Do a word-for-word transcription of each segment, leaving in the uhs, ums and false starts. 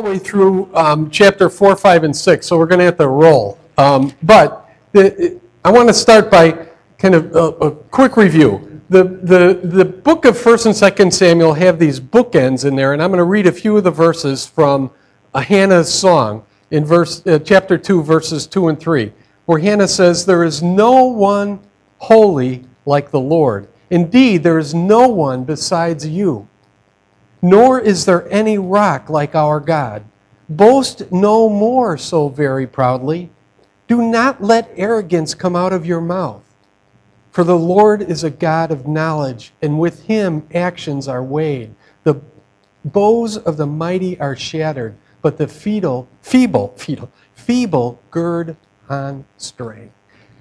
the way through um, chapter four, five, and six, so we're going to have to roll. Um, but the, I want to start by kind of a, a quick review. The, the, the book of first and second Samuel have these bookends in there, and I'm going to read a few of the verses from uh, Hannah's song in verse uh, chapter two, verses two and three, where Hannah says, "There is no one holy like the Lord. Indeed, there is no one besides you. Nor is there any rock like our God. Boast no more so very proudly. Do not let arrogance come out of your mouth. For the Lord is a God of knowledge, and with him actions are weighed. The bows of the mighty are shattered, but the feeble, feeble, feeble, feeble gird on strength."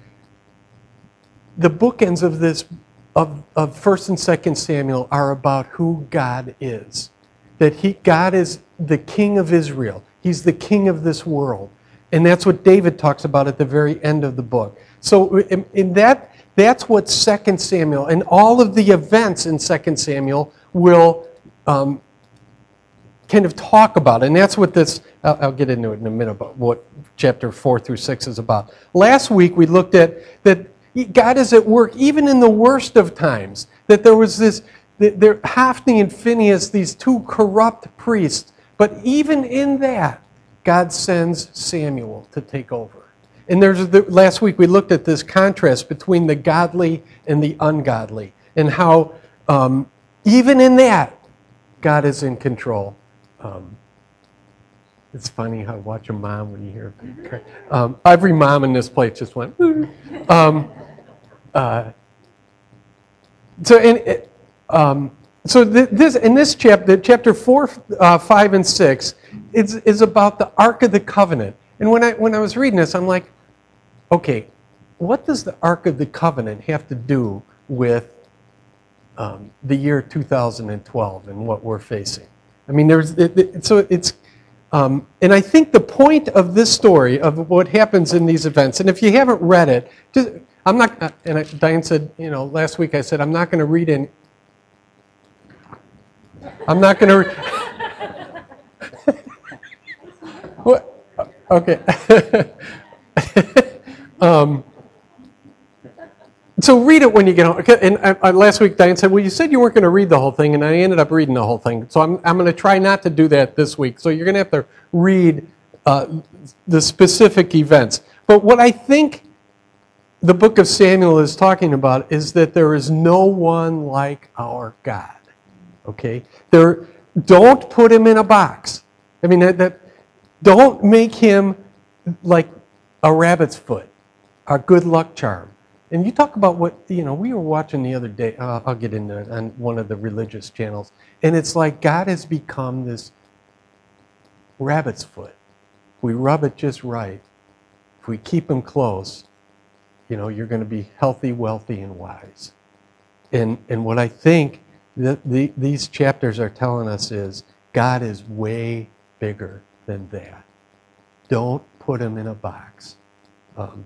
The bookends of this Of, of First and Second Samuel are about who God is. That he, God is the King of Israel. He's the King of this world. And that's what David talks about at the very end of the book. So in, in that, that's what Second Samuel, and all of the events in Second Samuel will um, kind of talk about. And that's what this, I'll, I'll get into it in a minute, about what chapter four through six is about. Last week we looked at that God is at work even in the worst of times. That there was this, there, Hophni and Phinehas, these two corrupt priests. But even in that, God sends Samuel to take over. And there's the, last week we looked at this contrast between the godly and the ungodly. And how um, even in that, God is in control. Um, it's funny how watch a mom when you hear um, every mom in this place just went, um, Uh, so in um, so th- this in this chapter, chapter four, uh, five, and six, is is about the Ark of the Covenant. And when I when I was reading this, I'm like, okay, what does the Ark of the Covenant have to do with um, the year two thousand twelve and what we're facing? I mean, there's it, it, so it's. Um, and I think the point of this story, of what happens in these events, and if you haven't read it, just, I'm not, and I, Diane said, you know, last week I said, I'm not going to read in, I'm not going to, re- what? Okay. um, so read it when you get home. And I, I, last week Diane said, well, you said you weren't going to read the whole thing, and I ended up reading the whole thing. So I'm, I'm going to try not to do that this week. So you're going to have to read uh, the specific events. But what I think the book of Samuel is talking about is that there is no one like our God. Okay? There, don't put him in a box. I mean, that, that don't make him like a rabbit's foot, a good luck charm. And you talk about what, you know, we were watching the other day, uh, I'll get into it, on one of the religious channels, and it's like God has become this rabbit's foot. If we rub it just right, if we keep him close, you know, you're going to be healthy, wealthy, and wise. And and what I think that the, these chapters are telling us is God is way bigger than that. Don't put him in a box. Um,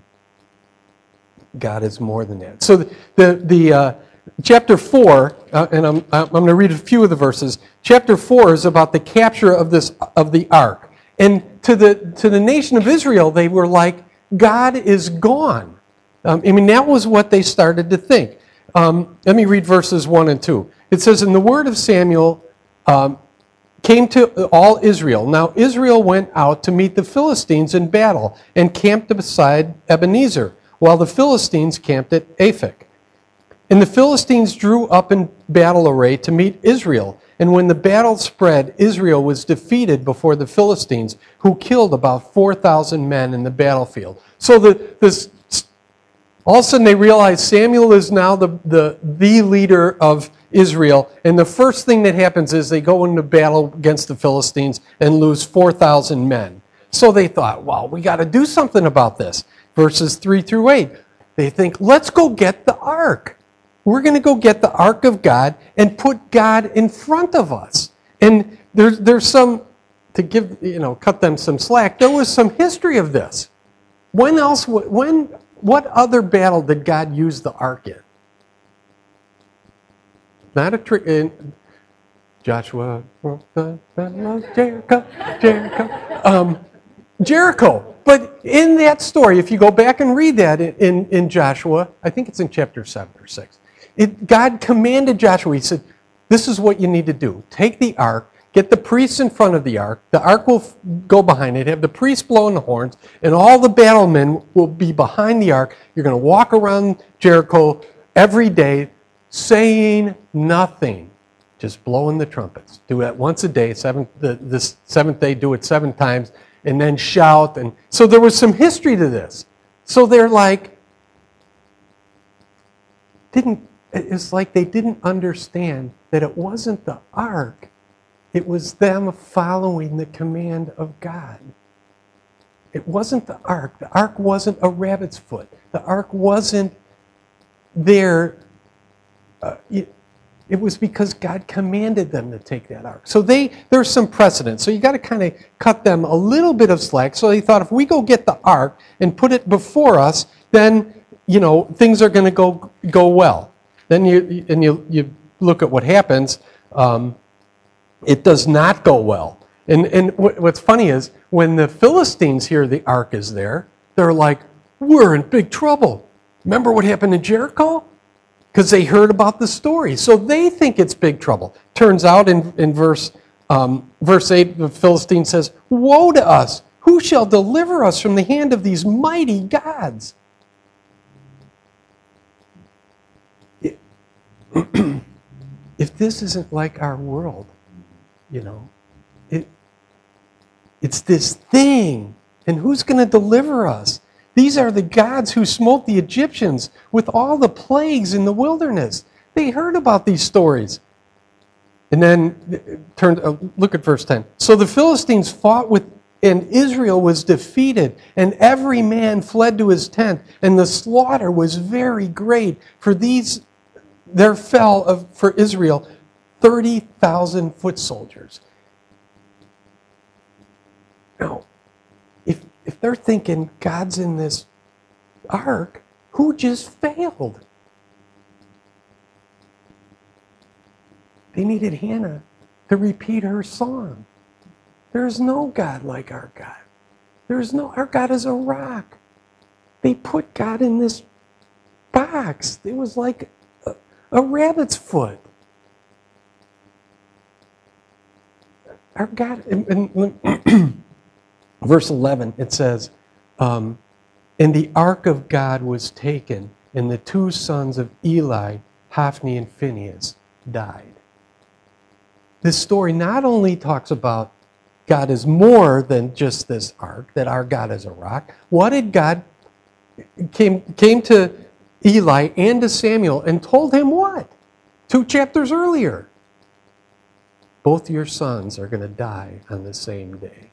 God is more than that. So the the, the uh, chapter four, uh, and I'm I'm going to read a few of the verses. Chapter four is about the capture of this of the ark, and to the to the nation of Israel, they were like, God is gone. Um, I mean, that was what they started to think. Um, let me read verses one and two. It says, "And the word of Samuel um, came to all Israel. Now Israel went out to meet the Philistines in battle and camped beside Ebenezer, while the Philistines camped at Aphek. And the Philistines drew up in battle array to meet Israel. And when the battle spread, Israel was defeated before the Philistines, who killed about four thousand men in the battlefield." So the, this, all of a sudden they realize Samuel is now the, the, the leader of Israel. And the first thing that happens is they go into battle against the Philistines and lose four thousand men. So they thought, well, we got to do something about this. Verses three through eight, they think, let's go get the ark. We're going to go get the ark of God and put God in front of us. And there's there's some, to give, you know, cut them some slack, there was some history of this. When else, when, what other battle did God use the ark in? Not a trick. Joshua, Jericho, Jericho, um, Jericho. But in that story, if you go back and read that in, in, in Joshua, I think it's in chapter seven or six, it, God commanded Joshua, he said, this is what you need to do. Take the ark, get the priests in front of the ark, the ark will f- go behind it, have the priests blowing the horns, and all the battlemen will be behind the ark. You're going to walk around Jericho every day saying nothing, just blowing the trumpets. Do that once a day, seventh, the, this seventh day, do it seven times, and then shout. And so there was some history to this. So they're like, didn't, it's like they didn't understand that it wasn't the ark, it was them following the command of God. It wasn't the ark. The ark wasn't a rabbit's foot. The ark wasn't there. Uh, it, it was because God commanded them to take that ark. So they there's some precedent. So you got to kind of cut them a little bit of slack. So they thought, if we go get the ark and put it before us, then, you know, things are going to go go well. Then you and you you look at what happens. Um, it does not go well. And and what's funny is when the Philistines hear the ark is there, they're like, "We're in big trouble. Remember what happened in Jericho?" Because they heard about the story. So they think it's big trouble. Turns out in, in verse, um, verse eight, the Philistine says, "Woe to us! Who shall deliver us from the hand of these mighty gods?" It, if this isn't like our world, you know, it, it's this thing. And who's going to deliver us? These are the gods who smote the Egyptians with all the plagues in the wilderness. They heard about these stories. And then, turn, uh, look at verse ten. So the Philistines fought with, and Israel was defeated, and every man fled to his tent, and the slaughter was very great. For these, there fell of, for Israel thirty thousand foot soldiers. Now, if if they're thinking God's in this ark, who just failed? They needed Hannah to repeat her song. There is no God like our God. There is no, our God is a rock. They put God in this box. It was like a, a rabbit's foot. Our God, and, and, verse eleven, it says, um, and the ark of God was taken, and the two sons of Eli, Hophni and Phinehas, died. This story not only talks about God is more than just this ark, that our God is a rock. What did God, came, came to Eli and to Samuel and told him what? Two chapters earlier. Both your sons are going to die on the same day.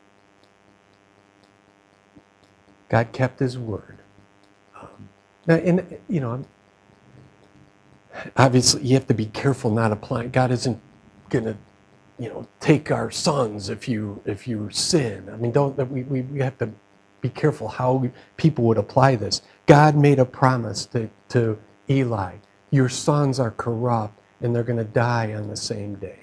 God kept his word. Um, and, you know, obviously you have to be careful not applying. God isn't going to, you know, take our sons if you if you sin. I mean, don't we, we, we have to be careful how people would apply this. God made a promise to, to Eli. Your sons are corrupt and they're going to die on the same day.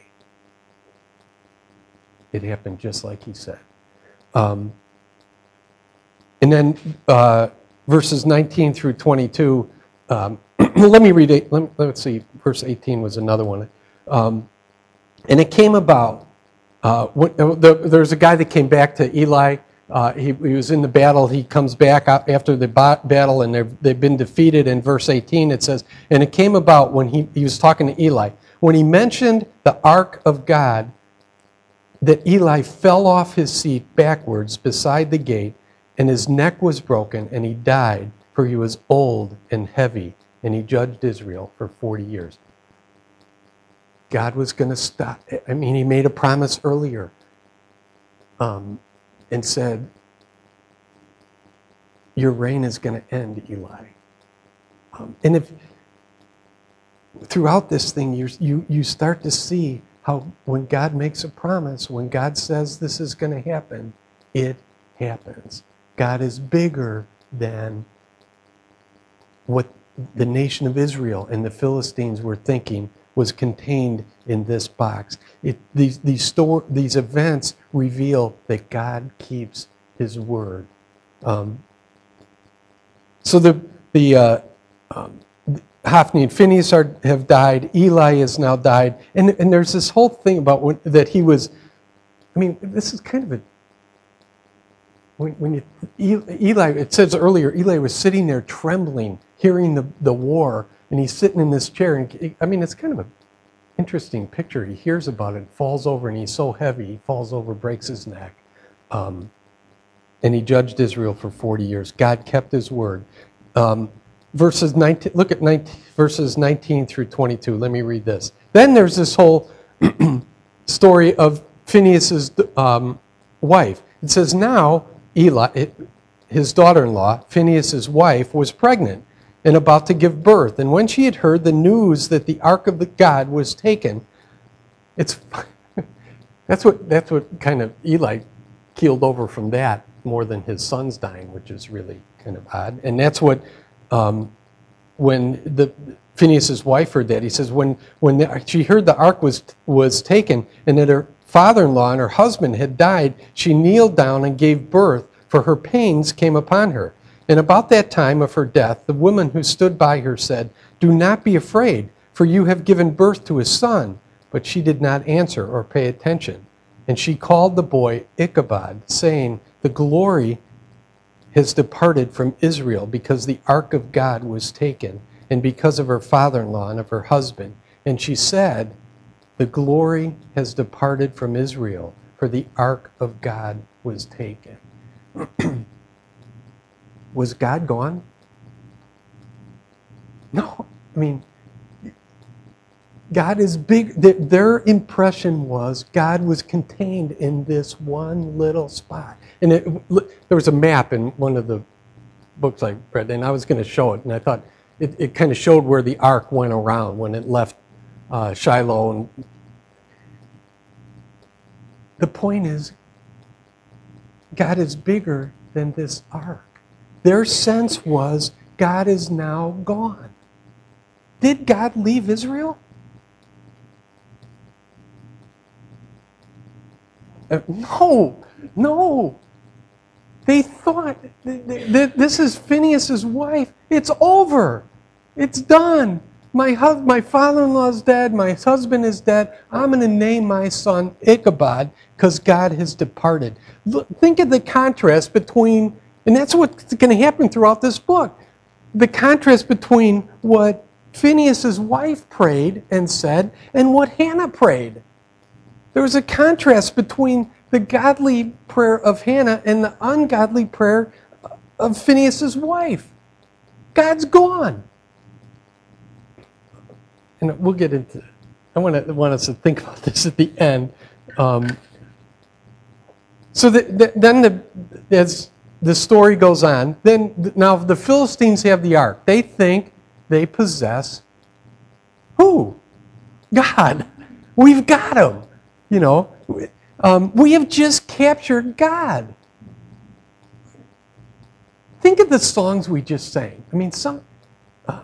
It happened just like he said. Um, And then uh, verses nineteen through twenty-two, um, let me read it. Let, let's see, verse eighteen was another one. Um, and it came about, uh, when, uh, the, there's a guy that came back to Eli. Uh, he, he was in the battle. He comes back after the battle, and they've been defeated. In verse eighteen, it says, and it came about when he, he was talking to Eli, when he mentioned the ark of God, that Eli fell off his seat backwards beside the gate, and his neck was broken, and he died, for he was old and heavy, and he judged Israel for forty years. God was going to stop. I mean, he made a promise earlier um, and said, your reign is going to end, Eli. Um, and if throughout this thing, you, you, you start to see how when God makes a promise, when God says this is going to happen, it happens. God is bigger than what the nation of Israel and the Philistines were thinking was contained in this box. It, these, these, store, these events reveal that God keeps his word. Um, so the, the uh, um, Hophni and Phinehas are, have died. Eli has now died. And, and there's this whole thing about when, that he was, I mean, this is kind of a, when, when you, Eli, it says earlier, Eli was sitting there trembling, hearing the, the war, and he's sitting in this chair. And I mean, it's kind of an interesting picture. He hears about it, falls over, and he's so heavy, he falls over, breaks his neck. Um, and he judged Israel for forty years. God kept his word. Um, verses nineteen, look at nineteen, verses nineteen through twenty-two. Let me read this. Then there's this whole story of Phinehas' um, wife. It says, now Eli, it, his daughter-in-law, Phinehas' wife, was pregnant and about to give birth. And when she had heard the news that the ark of the God was taken, it's that's what that's what kind of Eli keeled over from that more than his sons dying, which is really kind of odd. And that's what um, when the Phinehas' wife heard that, he says when when the, she heard the ark was was taken and that her father-in-law and her husband had died, she kneeled down and gave birth, for her pains came upon her. And about that time of her death, the woman who stood by her said, do not be afraid, for you have given birth to a son. But she did not answer or pay attention. And she called the boy Ichabod, saying, the glory has departed from Israel, because the ark of God was taken, and because of her father-in-law and of her husband. And she said, the glory has departed from Israel, for the ark of God was taken. Was God gone? No. I mean, God is big. Their impression was God was contained in this one little spot. And it, there was a map in one of the books I read, and I was going to show it, and I thought it, it kind of showed where the ark went around when it left uh, Shiloh. And the point is, God is bigger than this ark. Their sense was, God is now gone. Did God leave Israel? Uh, no, no. They thought, this is Phinehas' wife. It's over. It's done. My hus- my father-in-law is dead. My husband is dead. I'm going to name my son Ichabod because God has departed. Look, think of the contrast between, and that's what's going to happen throughout this book, the contrast between what Phinehas' wife prayed and said and what Hannah prayed. There was a contrast between the godly prayer of Hannah and the ungodly prayer of Phinehas' wife. God's gone. And we'll get into it. I want, to, want us to think about this at the end. Um, so the, the, then the, as the story goes on, then now the Philistines have the ark. They think they possess who? God. We've got him. You know, um, we have just captured God. Think of the songs we just sang. I mean, some. Um,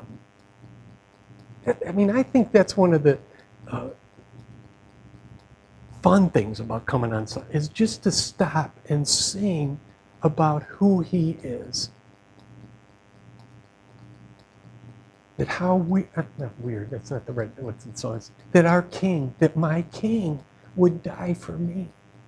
I mean, I think that's one of the uh, fun things about coming on Sunday is just to stop and sing about who He is. That how we, uh, not weird, that's not the right, what's the song? That our King, that my King would die for me.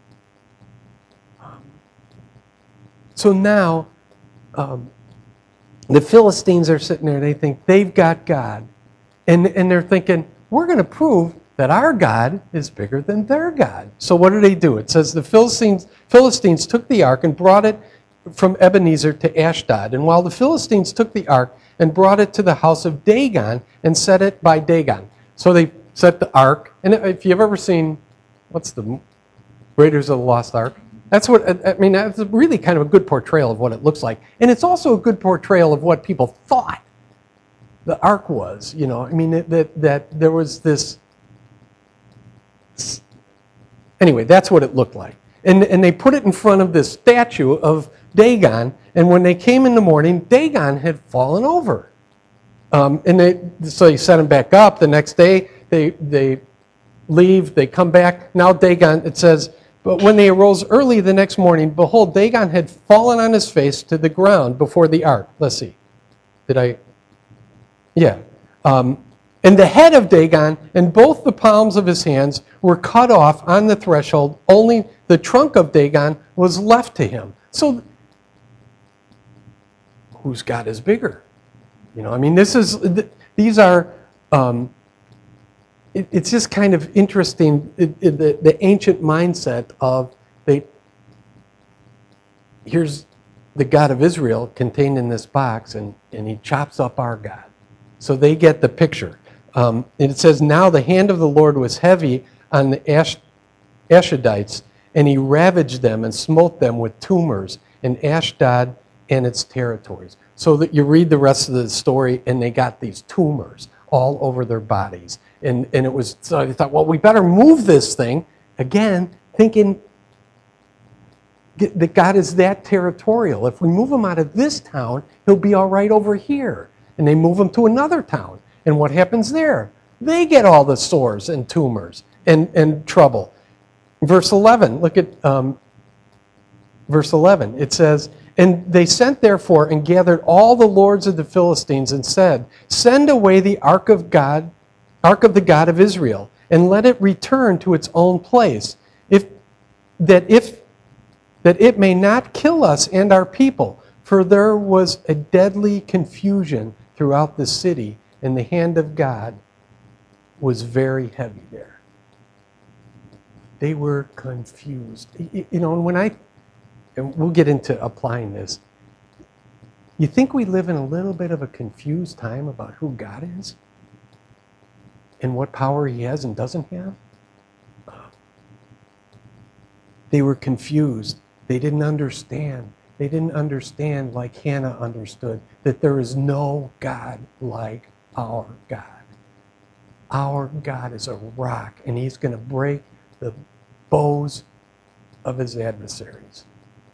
Um, so now, um, the Philistines are sitting there and they think they've got God. And, and they're thinking, we're going to prove that our God is bigger than their God. So what do they do? It says the Philistines, Philistines took the ark and brought it from Ebenezer to Ashdod. And while the Philistines took the ark and brought it to the house of Dagon and set it by Dagon. So they set the ark. And if you've ever seen, what's the Raiders of the Lost Ark? That's what, I mean, that's really kind of a good portrayal of what it looks like. And it's also a good portrayal of what people thought the ark was, you know. I mean, that, that, that there was this, anyway, that's what it looked like. And, and they put it in front of this statue of Dagon, and when they came in the morning, Dagon had fallen over. Um, and they, so they set him back up. The next day, they, they leave, they come back. Now Dagon, it says, but when they arose early the next morning, behold, Dagon had fallen on his face to the ground before the ark. Let's see. Did I? Yeah. Um, and the head of Dagon and both the palms of his hands were cut off on the threshold. Only the trunk of Dagon was left to him. So, whose God is bigger? You know, I mean, this is, these are, um, it, it's just kind of interesting, it, it, the, the ancient mindset of, they, here's the God of Israel contained in this box, and, and he chops up our God. So they get the picture. Um, and it says, now the hand of the Lord was heavy on the Ash, Ashdodites, and he ravaged them and smote them with tumors in Ashdod and its territories. So that you read the rest of the story, and they got these tumors all over their bodies. And, and it was, so I thought, well, we better move this thing. Again, thinking that God is that territorial. If we move him out of this town, he'll be all right over here. And they move him to another town. And what happens there? They get all the sores and tumors and, and trouble. Verse eleven, look at um, verse eleven. It says, and they sent therefore and gathered all the lords of the Philistines and said, send away the ark of God, ark of the God of Israel, and let it return to its own place, if that if that it may not kill us and our people, for there was a deadly confusion throughout the city, and the hand of God was very heavy there. They were confused. You know, and when I, and we'll get into applying this, you think we live in a little bit of a confused time about who God is and what power he has and doesn't have? They were confused. They didn't understand. They didn't understand, like Hannah understood, that there is no God like our God. Our God is a rock, and he's going to break the bows of his adversaries.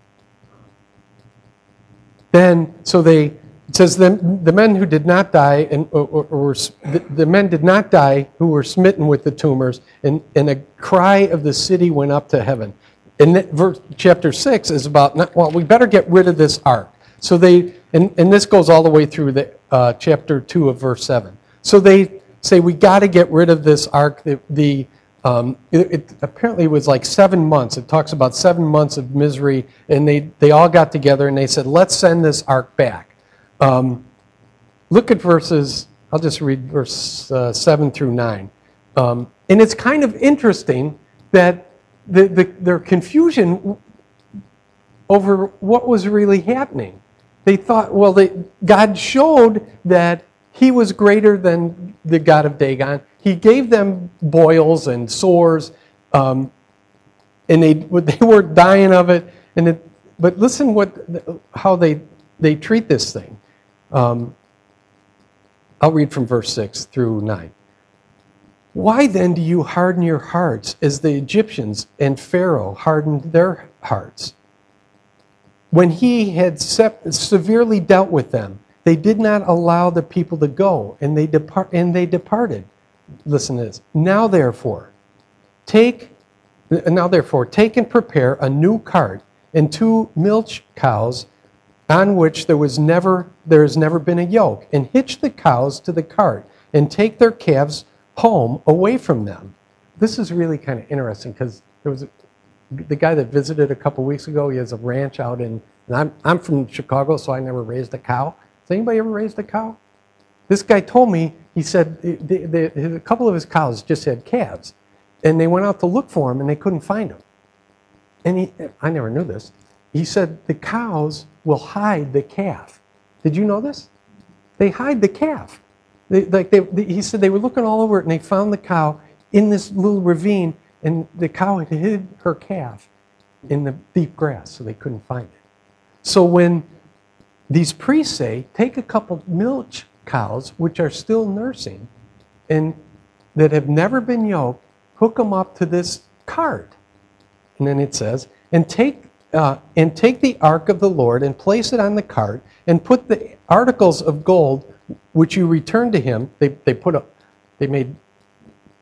Then, so they, it says, the, the men who did not die, and or, or, or the, the men did not die who were smitten with the tumors, and, and a cry of the city went up to heaven. And that verse, chapter six is about, well, we better get rid of this ark. So they, and, and this goes all the way through the uh, chapter two of verse seven. So they say, we got to get rid of this ark. The, the um, it, it apparently was like seven months. It talks about seven months of misery, and they, they all got together and they said, let's send this ark back. Um, look at verses, I'll just read verse uh, seven through nine. Um, and it's kind of interesting that The, the, their confusion over what was really happening. They thought, well, they, God showed that he was greater than the God of Dagon. He gave them boils and sores, um, and they they were dying of it. And it, but listen what how they they treat this thing. Um, I'll read from verse six through nine. Why then do you harden your hearts as the Egyptians and Pharaoh hardened their hearts? When he had severely dealt with them, they did not allow the people to go, and they depart and they departed. Listen to this. Now therefore, take now therefore take and prepare a new cart and two milch cows, on which there was never there has never been a yoke, and hitch the cows to the cart, and take their calves home away from them. This is really kind of interesting because there was a, the guy that visited a couple weeks ago. He has a ranch out in, and I'm, I'm from Chicago, so I never raised a cow. Has anybody ever raised a cow? This guy told me, he said the, the, a couple of his cows just had calves, and they went out to look for them, and they couldn't find them. And he, I never knew this. He said the cows will hide the calf. Did you know this? They hide the calf. They, like they, they, he said they were looking all over it, and they found the cow in this little ravine, and the cow had hid her calf in the deep grass, so they couldn't find it. So when these priests say, take a couple milch cows, which are still nursing, and that have never been yoked, hook them up to this cart. And then it says, and take uh, and take the ark of the Lord and place it on the cart, and put the articles of gold which you returned to him. They they put up, they made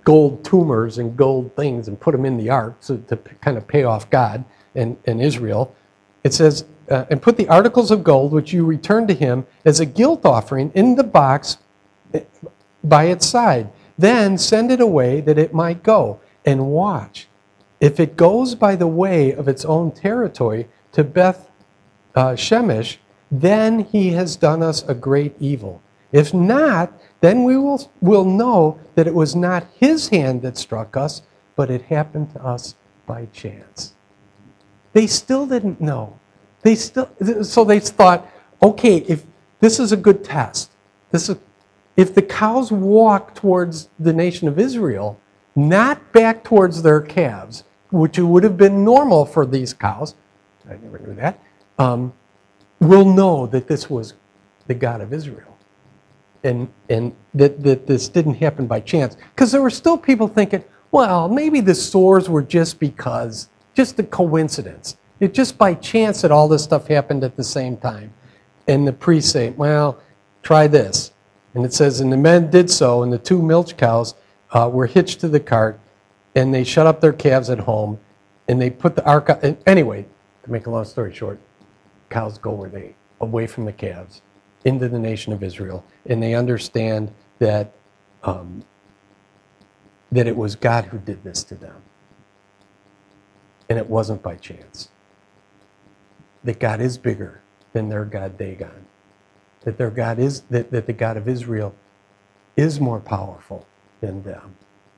gold tumors and gold things and put them in the ark so to kind of pay off God and, and Israel. It says, uh, and put the articles of gold which you returned to him as a guilt offering in the box by its side. Then send it away that it might go. And watch. If it goes by the way of its own territory to Beth uh, Shemesh, then he has done us a great evil. If not, then we will, will know that it was not his hand that struck us, but it happened to us by chance. They still didn't know. They still, so they thought, okay, if this is a good test, this is, if the cows walk towards the nation of Israel, not back towards their calves, which would have been normal for these cows, I never knew that, um, we'll know that this was the God of Israel. And, and that, that this didn't happen by chance. Because there were still people thinking, well, maybe the sores were just because, just a coincidence. It's just by chance that all this stuff happened at the same time. And the priests say, well, try this. And it says, and the men did so, and the two milch cows uh, were hitched to the cart, and they shut up their calves at home, and they put the ark out. And anyway, to make a long story short, cows go where they, away from the calves, into the nation of Israel, and they understand that um, that it was God who did this to them, and it wasn't by chance. That God is bigger than their God Dagon. That their God is that, that the God of Israel is more powerful than them.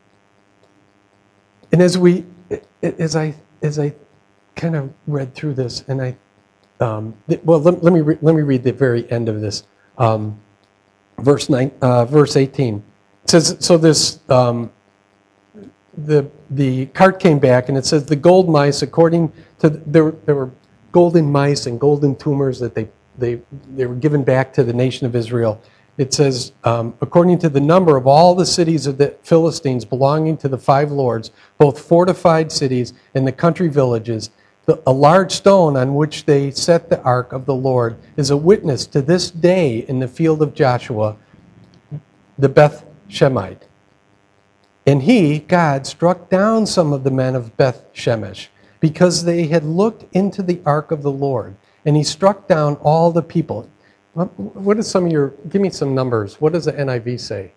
And as we, as I as I kind of read through this, and I. Um, well, let, let me re- let me read the very end of this, um, verse nine, uh, verse eighteen. It says, so this um, the the cart came back, and it says the gold mice, according to there there were golden mice and golden tumors that they they they were given back to the nation of Israel. It says, um, according to the number of all the cities of the Philistines belonging to the five lords, both fortified cities and the country villages. A large stone on which they set the ark of the Lord is a witness to this day in the field of Joshua, the Beth Shemite. And he, God, struck down some of the men of Beth Shemesh because they had looked into the ark of the Lord. And he struck down all the people. What is some of your, give me some numbers. What does the N I V say?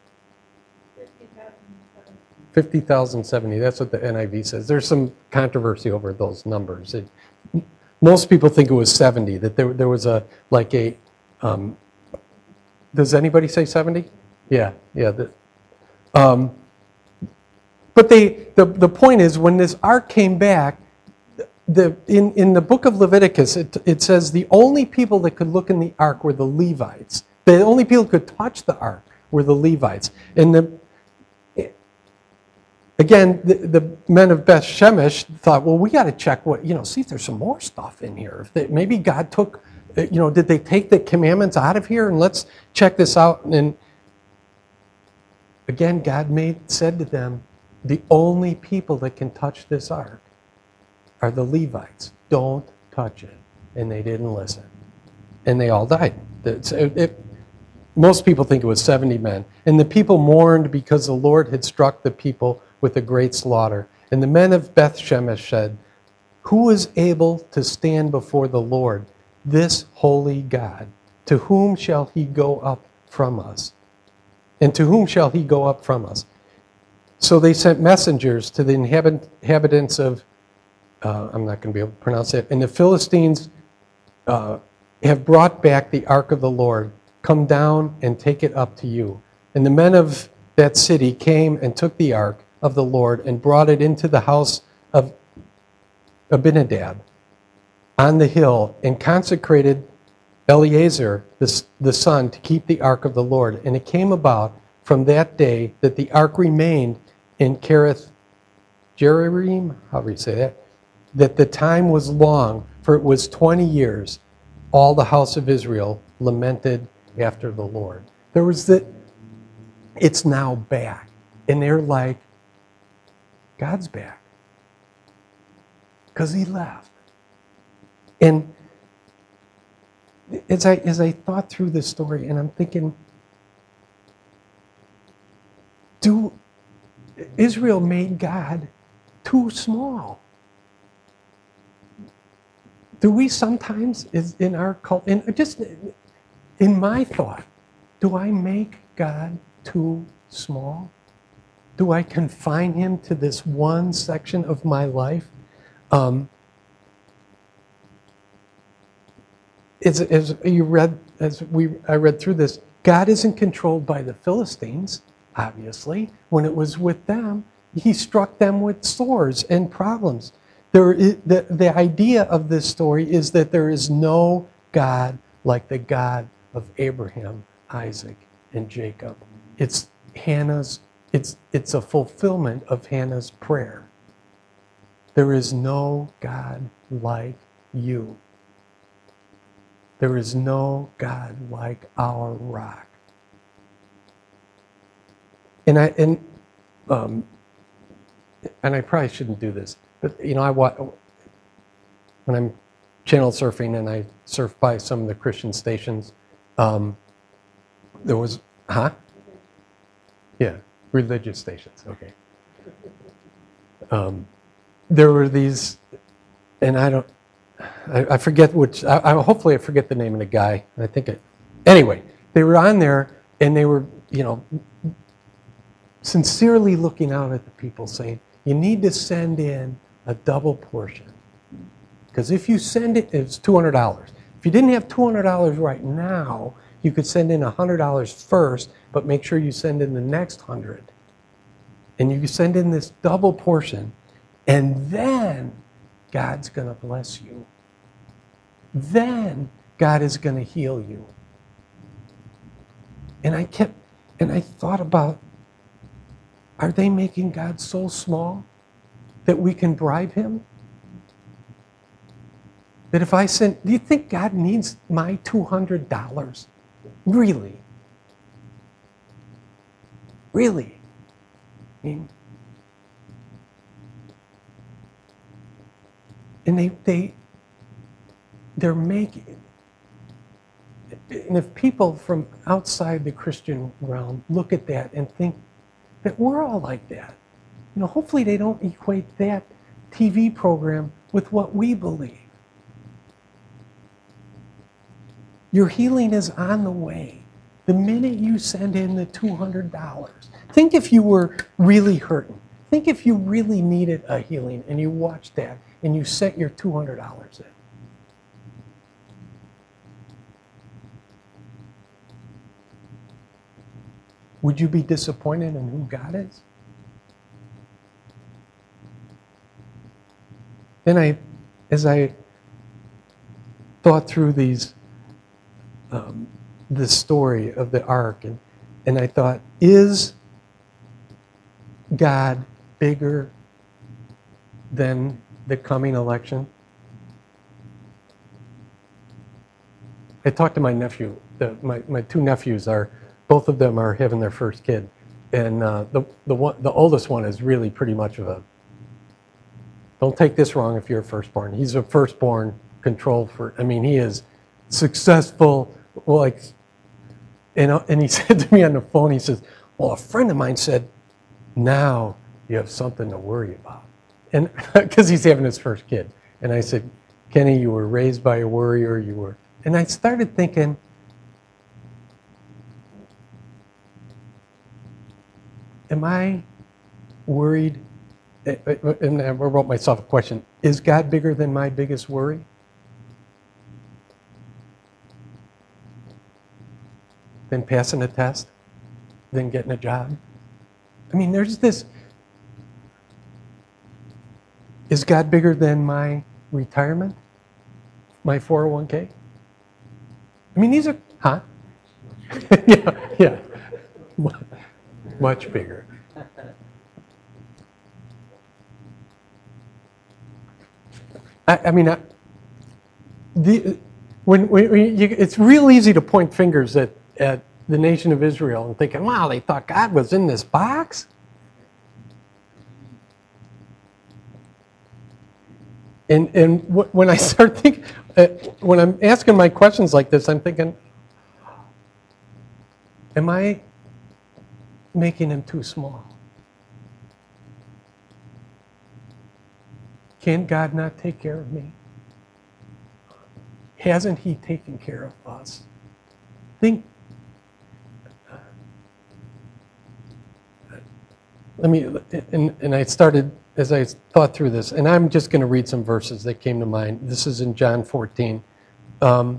fifty thousand seventy, that's what the N I V says. There's some controversy over those numbers. It, most people think it was seventy, that there, there was a, like a, um, does anybody say seventy? Yeah, yeah. The, um, but they, the, the point is, when this ark came back, the, in, in the book of Leviticus, it, it says the only people that could look in the ark were the Levites. The only people who could touch the ark were the Levites. And the Again, the, the men of Beth Shemesh thought, well, we got to check what, you know, see if there's some more stuff in here. If they, maybe God took, you know, did they take the commandments out of here? And let's check this out. And again, God made said to them, the only people that can touch this ark are the Levites. Don't touch it. And they didn't listen. And they all died. It, it, most people think it was seventy men. And the people mourned because the Lord had struck the people with a great slaughter. And the men of Beth Shemesh said, who is able to stand before the Lord, this holy God? To whom shall he go up from us? And to whom shall he go up from us? So they sent messengers to the inhabit- inhabitants of, uh, I'm not going to be able to pronounce it, and the Philistines uh, have brought back the ark of the Lord. Come down and take it up to you. And the men of that city came and took the ark of the Lord and brought it into the house of Abinadab on the hill and consecrated Eleazar, the, the son, to keep the ark of the Lord. And it came about from that day that the ark remained in Kerith Jearim, however you say that, that the time was long, for it was twenty years. All the house of Israel lamented after the Lord. There was the, it's now back. And they're like, God's back. Because he left. And as I, as I thought through this story, and I'm thinking, do, Israel made God too small. Do we sometimes, is in our culture, in, just in my thought, do I make God too small? Do I confine him to this one section of my life? Um, as, as you read, as we I read through this, God isn't controlled by the Philistines. Obviously, when it was with them, he struck them with swords and problems. There, is, the, the idea of this story is that there is no God like the God of Abraham, Isaac, and Jacob. It's Hannah's, it's, it's a fulfillment of Hannah's prayer. There is no God like you. There is no God like our rock. And I and um, and I probably shouldn't do this, but you know, I watch when I'm channel surfing and I surf by some of the Christian stations. Um, there was, huh? Yeah, religious stations. Okay. Um, there were these, and I don't, I, I forget which. I, I hopefully I forget the name of the guy. I think it. Anyway, they were on there and they were, you know, sincerely looking out at the people, saying, "You need to send in a double portion, because if you send it, it's two hundred dollars. If you didn't have two hundred dollars right now, you could send in one hundred dollars first, but make sure you send in the next one hundred dollars. And you send in this double portion, and then God's going to bless you. Then God is going to heal you." And I kept, and I thought about, are they making God so small that we can bribe him? That if I send, do you think God needs my two hundred dollars? Really? Really? I mean, and they, they, they're making, and if people from outside the Christian realm look at that and think that we're all like that, you know, hopefully they don't equate that T V program with what we believe. Your healing is on the way. The minute you send in the two hundred dollars, think if you were really hurting. Think if you really needed a healing and you watched that and you sent your two hundred dollars in. Would you be disappointed in who God is? Then I, as I thought through these, um, this story of the ark, and, and I thought, is God bigger than the coming election? I talked to my nephew. The, my, my two nephews are, both of them are having their first kid. And uh, the, the, one, the oldest one is really pretty much of a, don't take this wrong if you're a firstborn. He's a firstborn control for, I mean, he is successful, like, and, and he said to me on the phone, he says, well, a friend of mine said, now you have something to worry about. And because he's having his first kid. And I said, Kenny, you were raised by a warrior, you were. And I started thinking, am I worried? And I wrote myself a question. Is God bigger than my biggest worry? Than passing a test? Than getting a job? I mean, there's this. Is God bigger than my retirement? My four oh one k? I mean, these are, huh? yeah, yeah. Much bigger. I, I mean, I, the, when, when you, it's real easy to point fingers at, at the nation of Israel and thinking, wow, they thought God was in this box? And, and w- when I start thinking, uh, when I'm asking my questions like this, I'm thinking, am I making him too small? Can God not take care of me? Hasn't he taken care of us? Think, let me, and, and I started, as I thought through this, and I'm just going to read some verses that came to mind. This is in John fourteen. Um,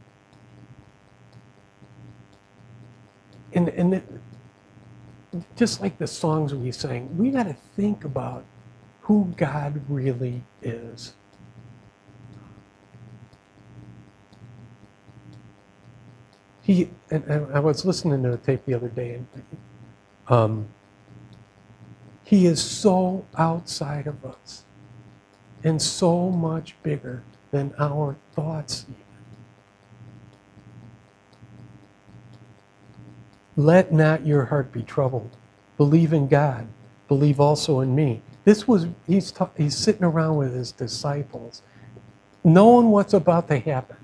and and it, just like the songs we sang, we got to think about who God really is. He, and, and I was listening to a tape the other day, and um, he is so outside of us and so much bigger than our thoughts even. Let not your heart be troubled. Believe in God. Believe also in me. This was, he's, ta- he's sitting around with his disciples, knowing what's about to happen.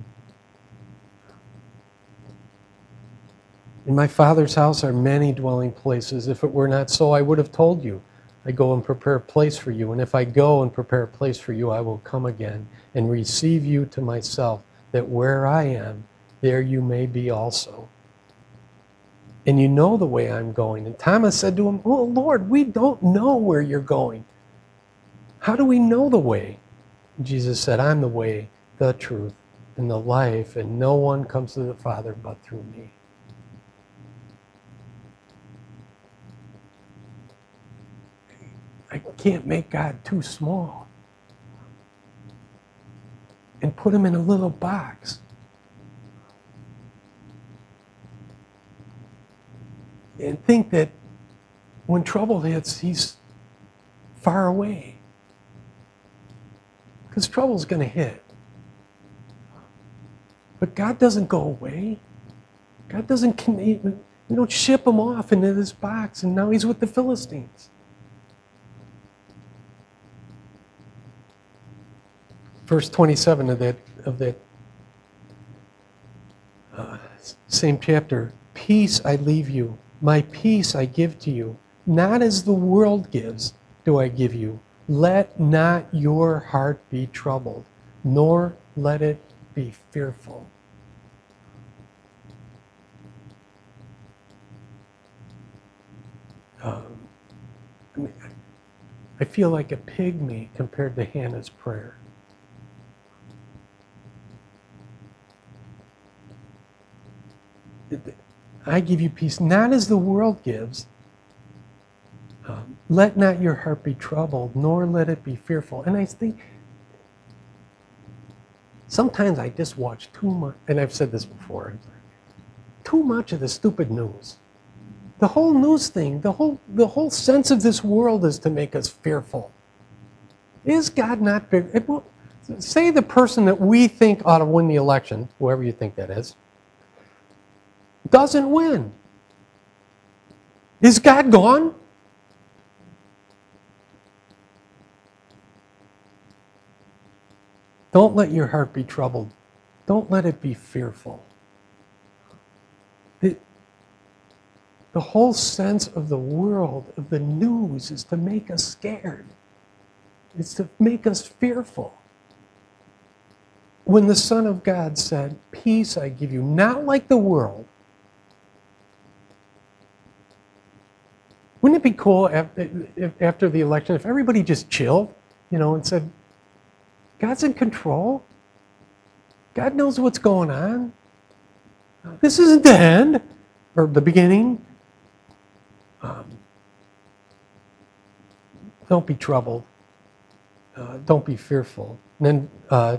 In my Father's house are many dwelling places. If it were not so, I would have told you. I go and prepare a place for you. And if I go and prepare a place for you, I will come again and receive you to myself, that where I am, there you may be also. And you know the way I'm going. And Thomas said to him, oh, Lord, we don't know where you're going. How do we know the way? And Jesus said, I'm the way, the truth, and the life, and no one comes to the Father but through me. I can't make God too small and put him in a little box. And think that when trouble hits, he's far away. Because trouble's going to hit. But God doesn't go away. God doesn't, you don't ship him off into this box and now he's with the Philistines. Verse twenty-seven of that, of that uh, same chapter. Peace I leave you. My peace I give to you. Not as the world gives do I give you. Let not your heart be troubled, nor let it be fearful. Um, I mean, I feel like a pygmy compared to Hannah's prayer. I give you peace, not as the world gives. Um, let not your heart be troubled, nor let it be fearful. And I think sometimes I just watch too much, and I've said this before, too much of the stupid news. The whole news thing, the whole, the whole sense of this world is to make us fearful. Is God not big? It will, say the person that we think ought to win the election, whoever you think that is, doesn't win. Is God gone? Don't let your heart be troubled. Don't let it be fearful. The, the whole sense of the world, of the news, is to make us scared. It's to make us fearful. When the Son of God said, peace I give you, not like the world. Wouldn't it be cool after, after the election if everybody just chilled, you know, and said, God's in control. God knows what's going on. This isn't the end or the beginning. Um, don't be troubled. Uh, don't be fearful. And then uh,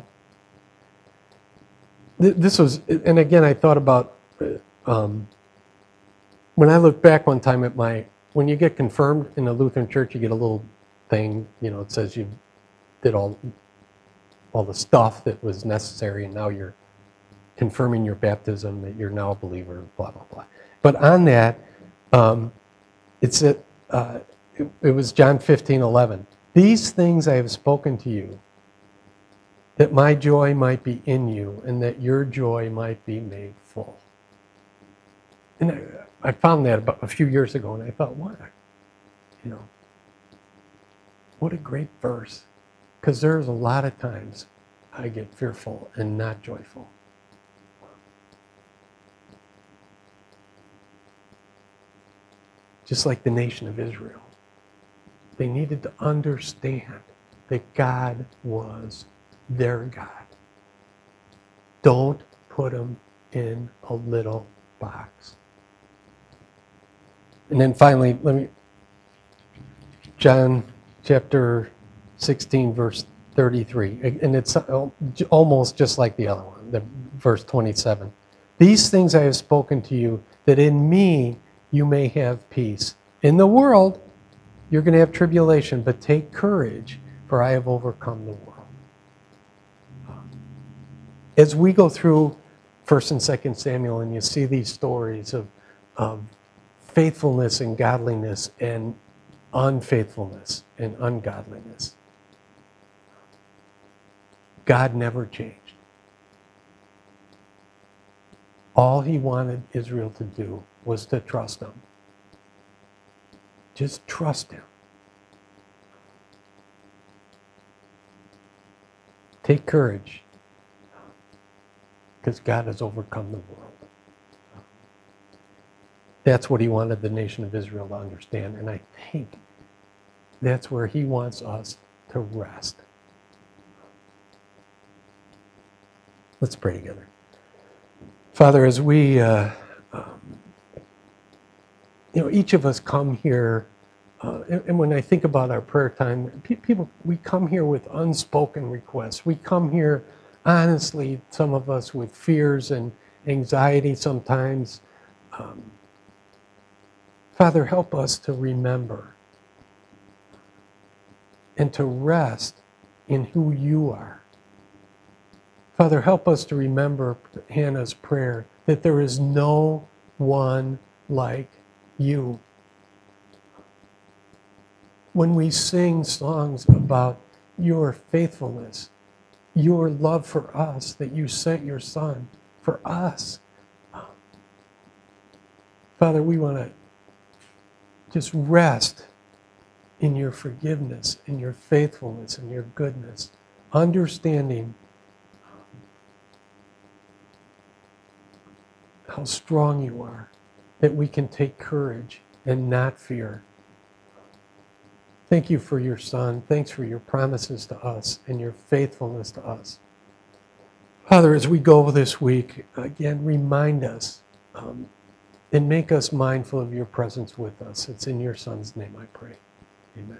th- this was, and again, I thought about um, when I look back one time at my, when you get confirmed in a Lutheran church, you get a little thing, you know, it says you did all all the stuff that was necessary, and now you're confirming your baptism, that you're now a believer, blah, blah, blah. But on that, um, it's a, uh, it, it was John fifteen eleven. These things I have spoken to you, that my joy might be in you, and that your joy might be made full. And I, I found that about a few years ago, and I thought, what, you know, what a great verse. Because there's a lot of times I get fearful and not joyful. Just like the nation of Israel. They needed to understand that God was their God. Don't put them in a little box. And then finally, let me, John chapter sixteen, verse thirty-three. And it's almost just like the other one, the verse twenty-seven. These things I have spoken to you, that in me you may have peace. In the world, you're going to have tribulation, but take courage, for I have overcome the world. As we go through First and Second Samuel, and you see these stories of, of faithfulness and godliness and unfaithfulness and ungodliness, God never changed. All he wanted Israel to do was to trust him. Just trust him. Take courage, because God has overcome the world. That's what he wanted the nation of Israel to understand, and I think that's where he wants us to rest. Let's pray together. Father, as we, uh, um, you know, each of us come here, uh, and, and when I think about our prayer time, pe- people, we come here with unspoken requests. We come here, honestly, some of us with fears and anxiety sometimes. Um, Father, help us to remember and to rest in who you are. Father, help us to remember Hannah's prayer that there is no one like you. When we sing songs about your faithfulness, your love for us, that you sent your Son for us, Father, we want to just rest in your forgiveness, in your faithfulness, in your goodness, understanding how strong you are, that we can take courage and not fear. Thank you for your Son. Thanks for your promises to us and your faithfulness to us. Father, as we go this week, again, remind us um, and make us mindful of your presence with us. It's in your Son's name I pray. Amen.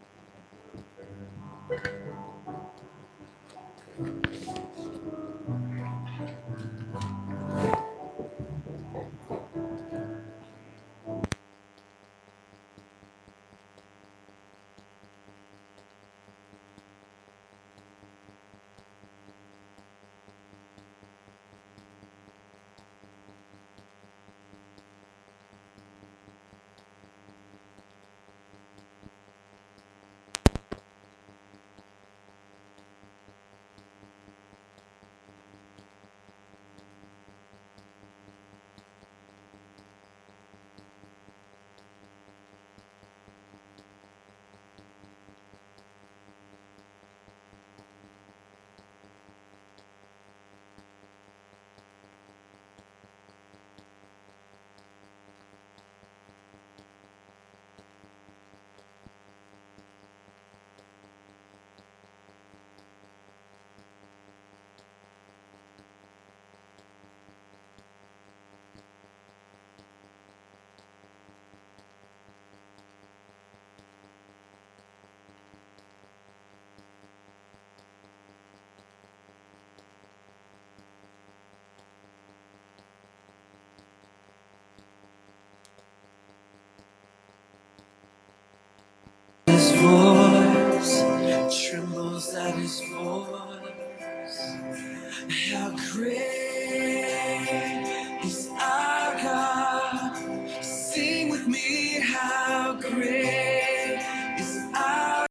His voice trembles at his voice. How great